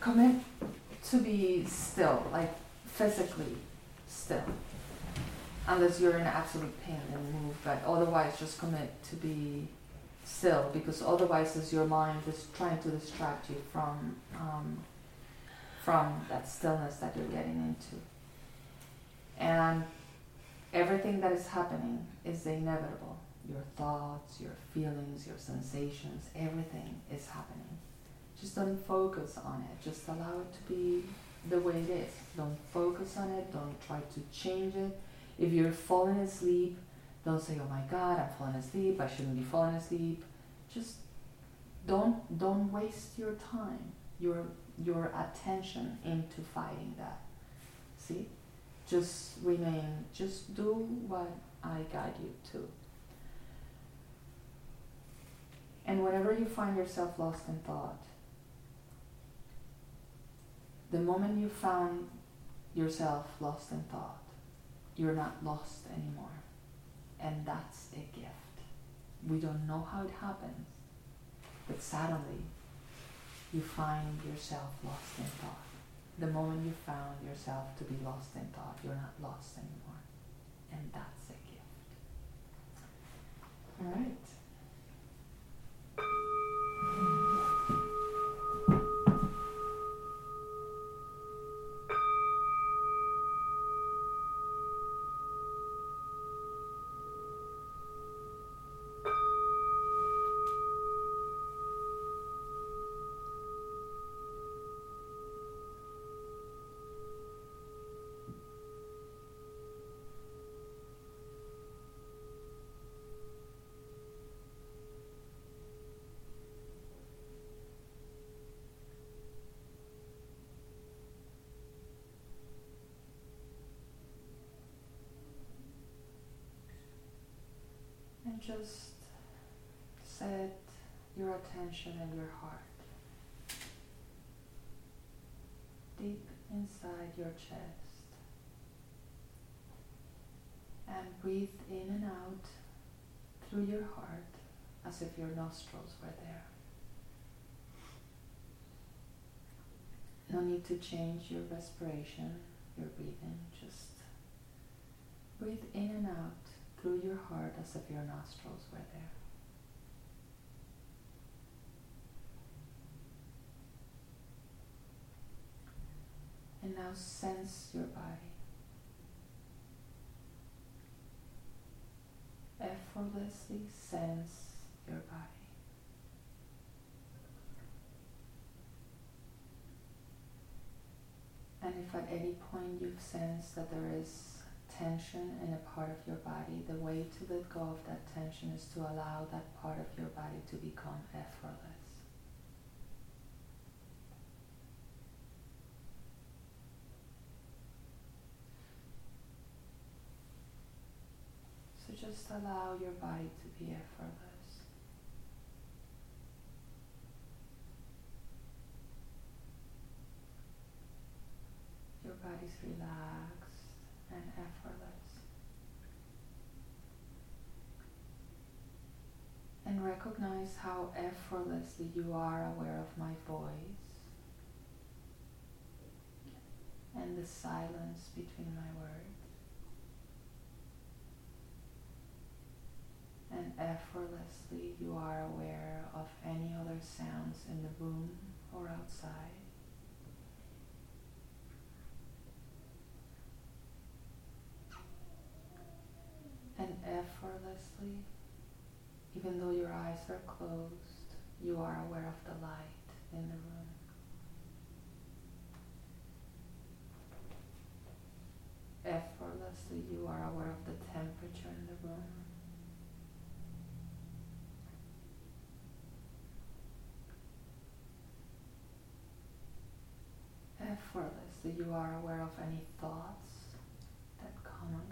commit to be still, like physically still. Unless you're in absolute pain, then move, but otherwise just commit to be still, because otherwise is your mind is trying to distract you from that stillness that you're getting into. And everything that is happening is inevitable. Your thoughts, your feelings, your sensations, everything is happening. Just don't focus on it. Just allow it to be the way it is. Don't focus on it. Don't try to change it. If you're falling asleep, don't say, oh my God, I'm falling asleep. I shouldn't be falling asleep. Just don't waste your time, your attention into fighting that. See? Just remain, just do what I guide you to. And whenever you find yourself lost in thought, the moment you found yourself lost in thought, you're not lost anymore. And that's a gift. We don't know how it happens, but suddenly you find yourself lost in thought. The moment you found yourself to be lost in thought, you're not lost anymore. And that's a gift. All right. And just set your attention and your heart deep inside your chest and breathe in and out through your heart as if your nostrils were there. No need to change your respiration, your breathing, just breathe in and out through your heart as if your nostrils were there. And now sense your body. Effortlessly sense your body. And if at any point you've sensed that there is tension in a part of your body, the way to let go of that tension is to allow that part of your body to become effortless. So just allow your body to be effortless. Your body's relaxed and effortless. And recognize how effortlessly you are aware of my voice and the silence between my words. And effortlessly you are aware of any other sounds in the room or outside. And effortlessly, even though your eyes are closed, you are aware of the light in the room. Effortlessly, you are aware of the temperature in the room. Effortlessly, you are aware of any thoughts that come and go.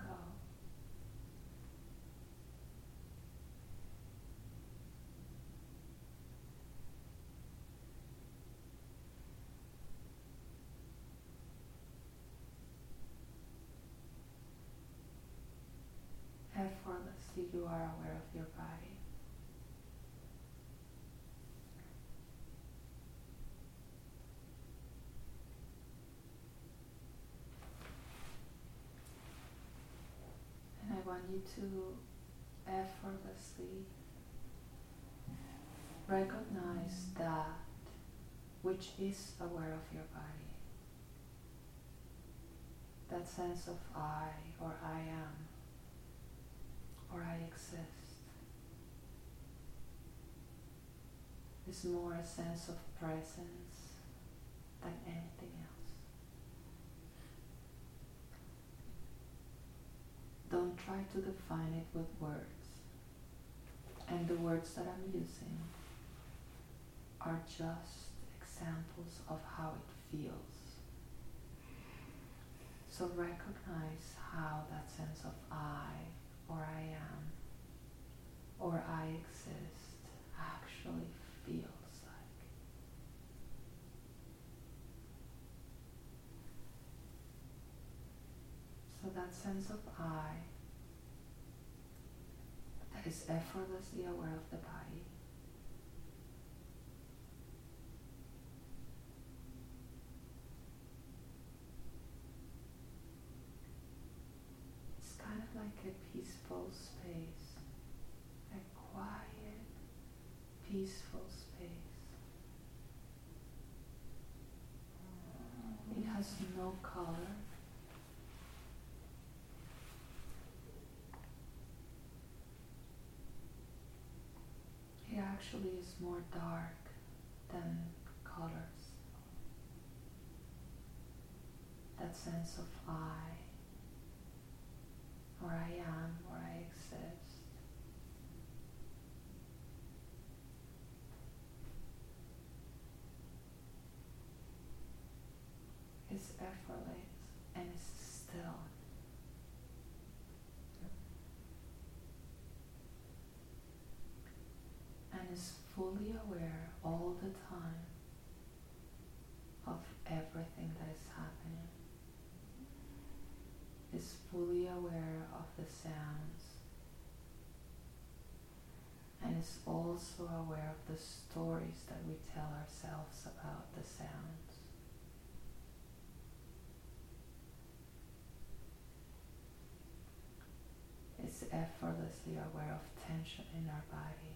Effortlessly, you are aware of your body. you to effortlessly recognize that which is aware of your body. That sense of I, or I am, or I exist, is more a sense of presence than anything else. Don't try to define it with words, and the words that I'm using are just examples of how it feels. So recognize how that sense of I, or I am, or I exist actually feels like. So that sense of I that is effortlessly aware of the body is kind of like a peaceful space, a quiet, peaceful space. It has no color. It actually is more dark than colors. That sense of I, or I am, or I exist, is effortless and is still. And is fully aware all the time of everything that is happening. Is fully aware of the sounds and is also aware of the stories that we tell ourselves about the sounds. Is effortlessly aware of tension in our body.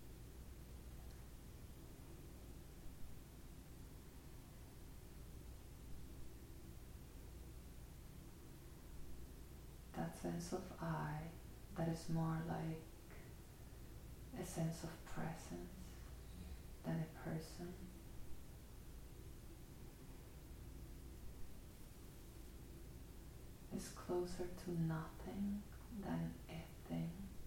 That sense of I that is more like a sense of presence than a person is closer to nothing than a thing.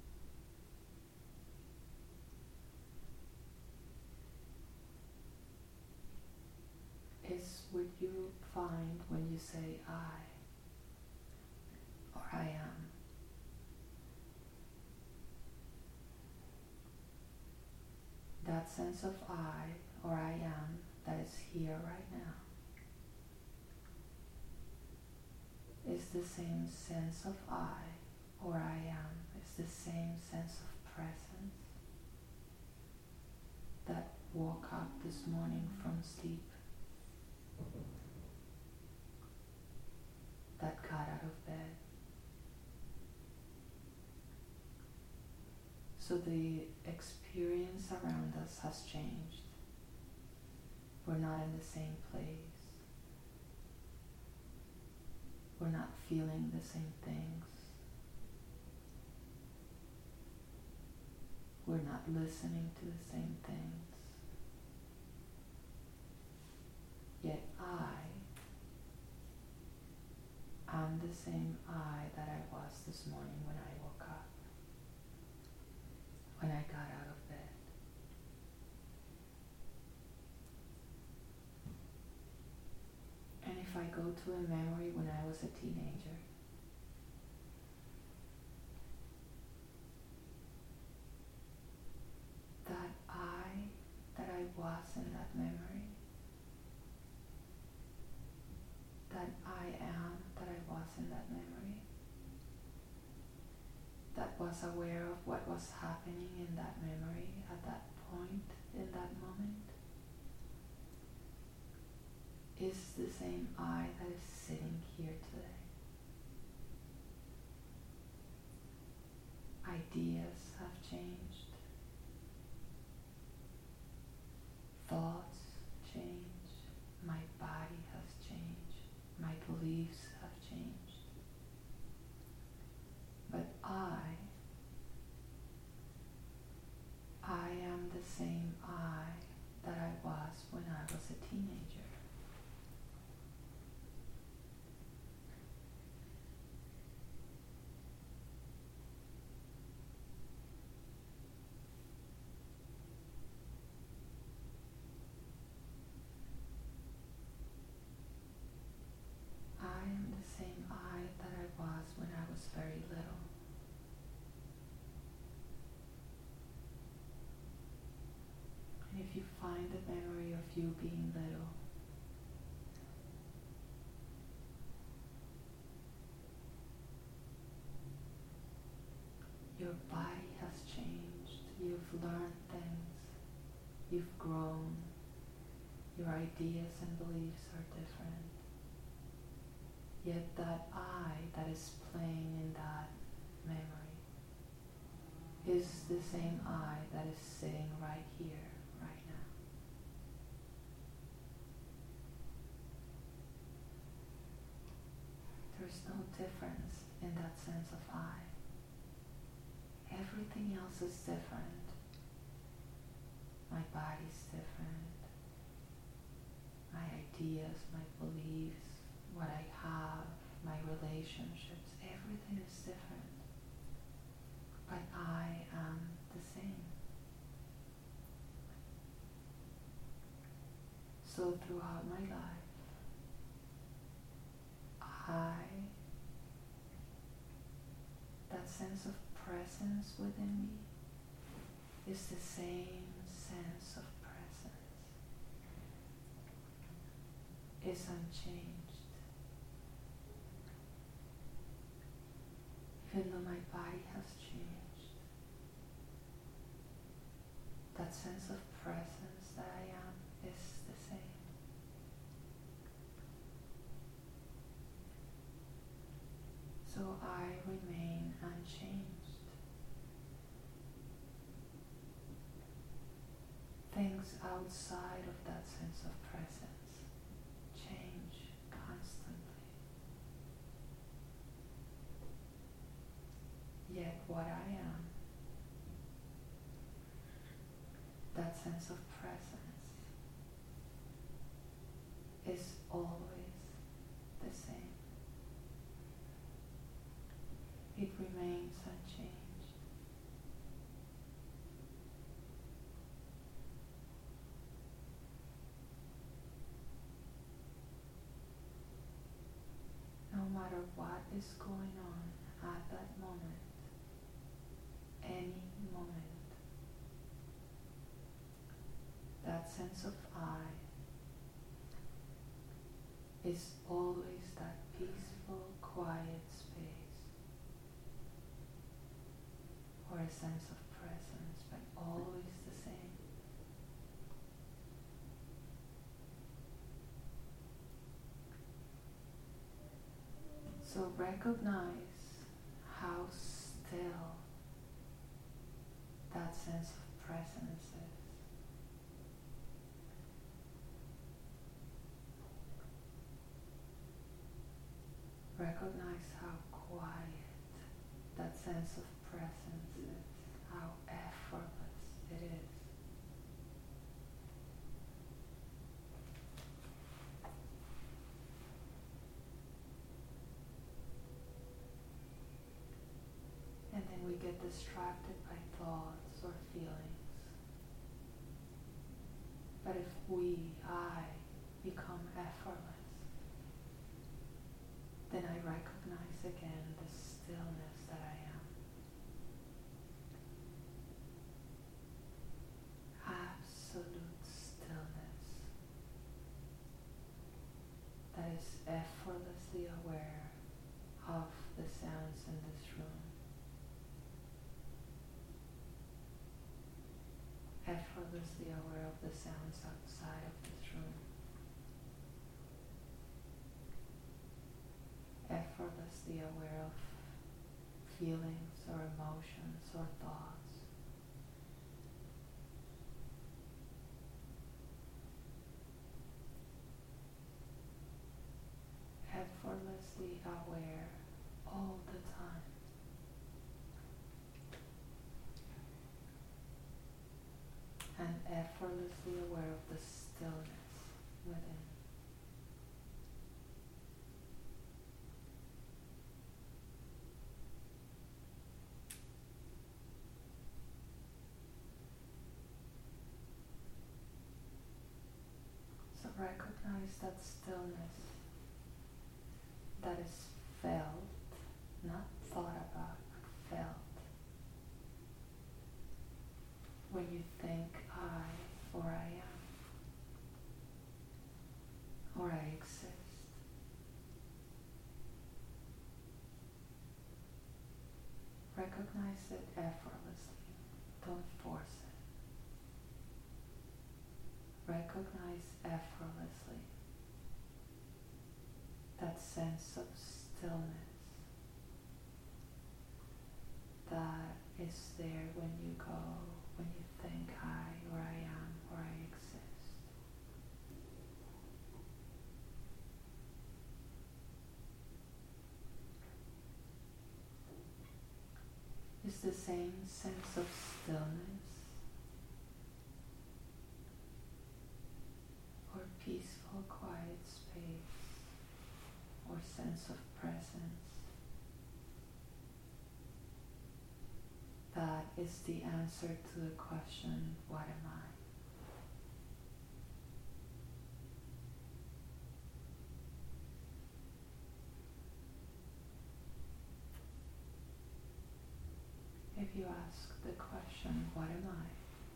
Is what you find when you say I, or I am. That sense of I, or I am, that is here right now, is the same sense of I, or I am, is the same sense of presence that woke up this morning from sleep, that got out of bed. So the experience around us has changed. We're not in the same place. We're not feeling the same things. We're not listening to the same things. Yet I am the same I that I was this morning when I woke up, when I got out of bed. And if I go to a memory when I was a teenager, that I was in that memory, that I am that I was in that memory, that was aware of what was happening in that memory at that point, in that moment, is the same I that is sitting here today. ideas have changed, thoughts change, my body has changed, my beliefs have changed. But I am the same I that I was when I was a teenager. I am the same I that I was when I was very little. And if you find the memory of you being little, your body has changed, you've learned things, you've grown, your ideas and beliefs are different. Yet that I that is playing in that memory is the same I that is sitting right here, right now. There's no difference in that sense of I. Everything else is different. My body's different. My ideas, my beliefs, what I have, my relationships, everything is different. But I am the same. So throughout my life, that sense of presence within me is the same sense of presence. It's unchanged. Even though my body has changed, that sense of presence that I am is the same. So I remain unchanged. Things outside of that sense of presence change constantly. Yet what I am, that sense of presence, is always the same. It remains unchanged. No matter what is going on at that moment, any moment, that sense of I is always that peaceful, quiet space, or a sense of presence, but always the same. So recognize how still that sense of presence is. Recognize how quiet that sense of presence is, how effortless it is. And then we get distracted by thoughts or feelings. But if I, become effortless, then I recognize again the stillness that I am. Absolute stillness that is effortlessly aware of the sounds in this room. Effortlessly aware of the sounds outside of this room. Effortlessly aware of feelings or emotions or thoughts. Effortlessly aware all the time. And effortlessly aware of the stillness within. So recognize that stillness that is felt, not thought about, but felt. When you think I or I am or I exist. Recognize it effortlessly. Don't force it. Recognize effortlessly that sense of stillness that is there when you go, when you think I or I am or I exist. It's the same sense of stillness or peaceful, quiet space or sense of presence that is the answer to the question, what am I? If you ask the question, what am I?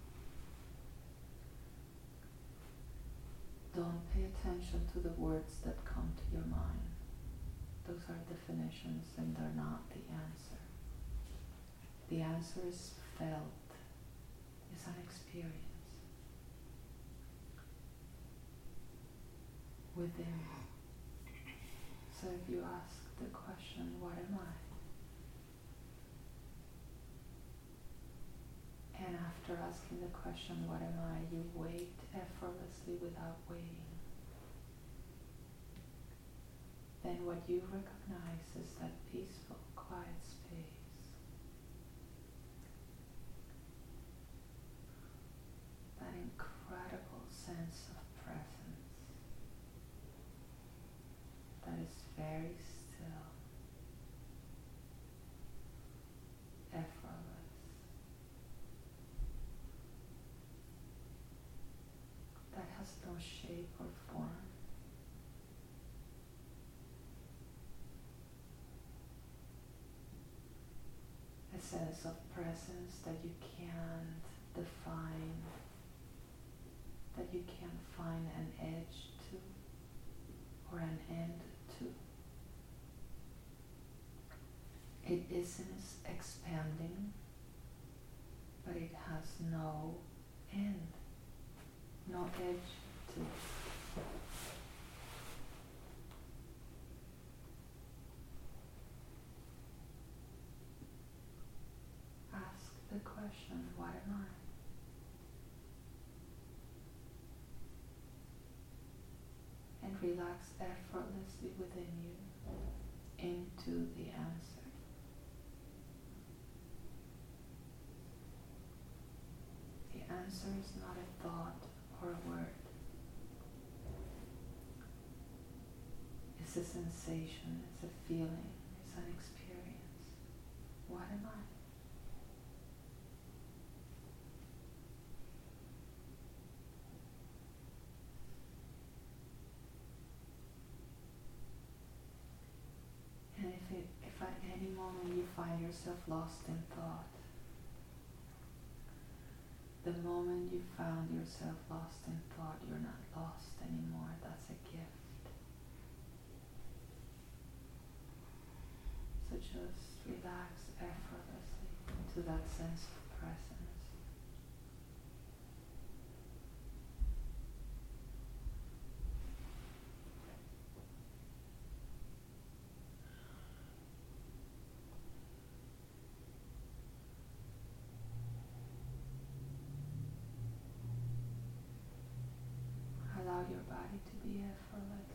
Don't pay attention to the words that come to your mind. Those are definitions and they're not the answer. The answer is felt, is an experience within. So if you ask the question, what am I? And after asking the question, what am I, you wait effortlessly without waiting. Then what you recognize is that peaceful, quiet space. That incredible sense of presence that is very still, effortless, that has no shape or form. A sense of presence that you can't define, that you can't find an edge to or an end to. It isn't expanding, but it has no end, no edge to it. Ask the question, what am I? And relax effortlessly within you into the answer. The answer is not a thought or a word. It's a sensation, it's a feeling, it's an experience. What am I? And if at any moment you find yourself lost in thought, the moment you found yourself lost in thought, you're not lost anymore. That's a gift. So just relax effortlessly to that sense of presence. be effortless.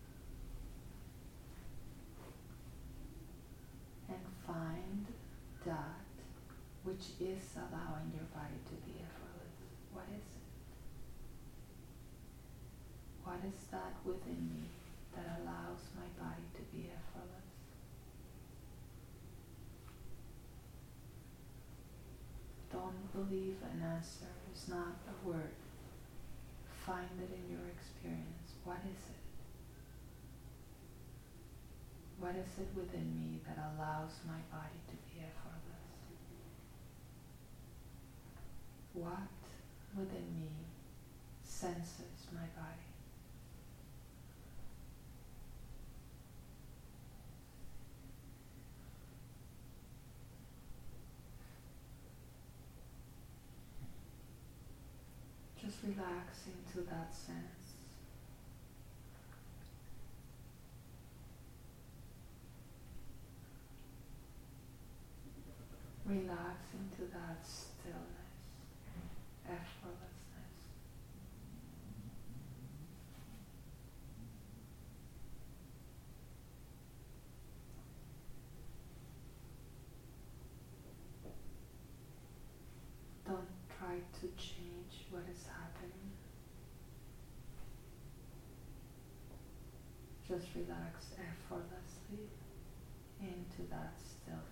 And find that which is allowing your body to be effortless. What is it? What is that within me that allows my body to be effortless? Don't believe an answer is not a word. Find it in your experience. What is it? What is it within me that allows my body to be effortless? What within me senses my body? Just relax into that sense. Relax into that stillness, effortlessness. Don't try to change what is happening. Just relax effortlessly into that stillness.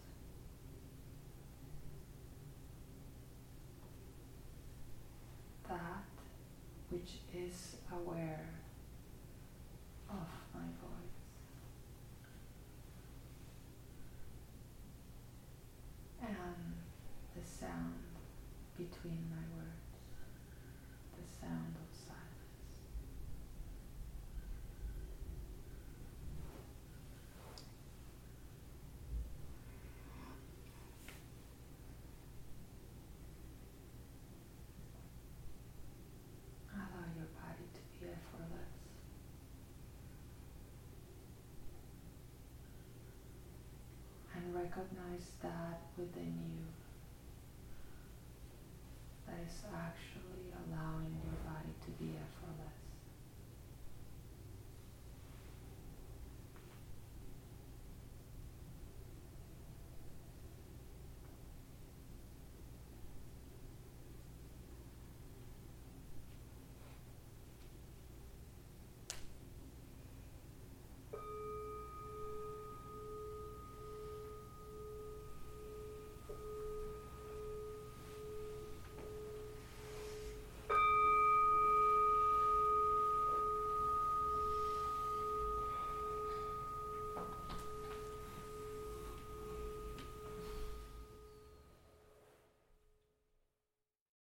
That which is aware of my voice and the sound between my words, the sound of silence. Allow your body to be effortless. And recognize that within you that is actually